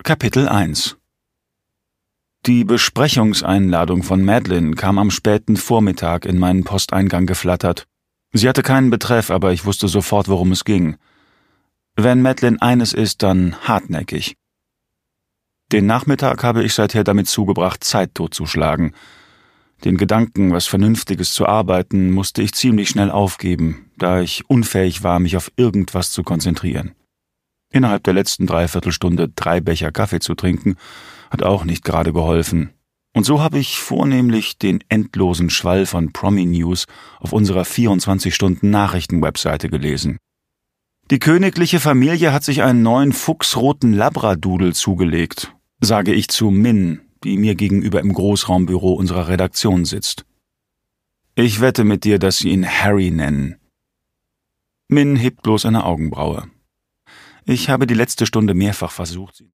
Kapitel 1 Die Besprechungseinladung von Madeleine kam am späten Vormittag in meinen Posteingang geflattert. Sie hatte keinen Betreff, aber ich wusste sofort, worum es ging. Wenn Madeleine eines ist, dann hartnäckig. Den Nachmittag habe ich seither damit zugebracht, Zeit totzuschlagen. Den Gedanken, was Vernünftiges zu arbeiten, musste ich ziemlich schnell aufgeben, da ich unfähig war, mich auf irgendwas zu konzentrieren. Innerhalb der letzten Dreiviertelstunde 3 Becher Kaffee zu trinken, hat auch nicht gerade geholfen. Und so habe ich vornehmlich den endlosen Schwall von Promi-News auf unserer 24-Stunden-Nachrichten-Webseite gelesen. Die königliche Familie hat sich einen neuen fuchsroten Labradoodle zugelegt, sage ich zu Min, die mir gegenüber im Großraumbüro unserer Redaktion sitzt. Ich wette mit dir, dass sie ihn Harry nennen. Min hebt bloß eine Augenbraue. Ich habe die letzte Stunde mehrfach versucht, sie